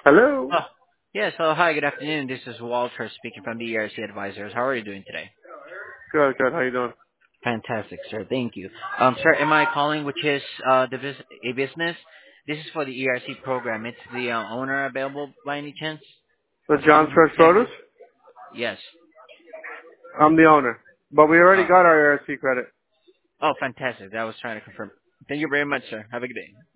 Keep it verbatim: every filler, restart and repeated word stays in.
Hello. Oh, yes. Hello. Hi, good afternoon. This is Walter speaking from the E R C Advisors. How are you doing today? Good, good. How you doing? Fantastic, sir. Thank you. Um, sir, am I calling, which is uh, the bus- a business? This is for the E R C program. It's the uh, owner available by any chance? The John's Fresh Produce? Yes. I'm the owner. But we already Uh, got our A R C credit. oh, fantastic. That was trying to confirm. Thank you very much, sir. Have a good day.